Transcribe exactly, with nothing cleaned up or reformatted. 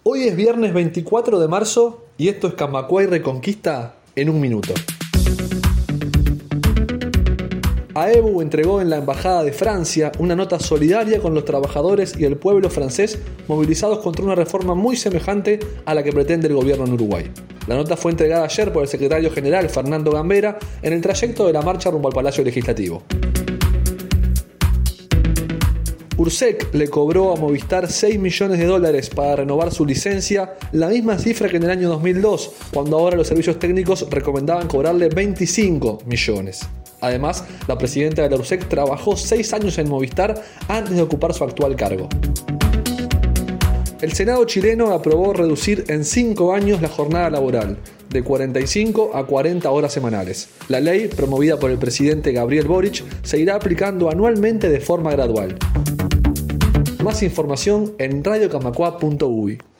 Hoy es viernes veinticuatro de marzo y esto es Camacuay Reconquista en un minuto. AEBU entregó en la Embajada de Francia una nota solidaria con los trabajadores y el pueblo francés movilizados contra una reforma muy semejante a la que pretende el gobierno en Uruguay. La nota fue entregada ayer por el secretario general Fernando Gambera en el trayecto de la marcha rumbo al Palacio Legislativo. URSEC le cobró a Movistar seis millones de dólares para renovar su licencia, la misma cifra que en el año dos mil dos, cuando ahora los servicios técnicos recomendaban cobrarle veinticinco millones. Además, la presidenta de la URSEC trabajó seis años en Movistar antes de ocupar su actual cargo. El Senado chileno aprobó reducir en cinco años la jornada laboral, de cuarenta y cinco a cuarenta horas semanales. La ley, promovida por el presidente Gabriel Boric, se irá aplicando anualmente de forma gradual. Más información en radio camacua punto u y.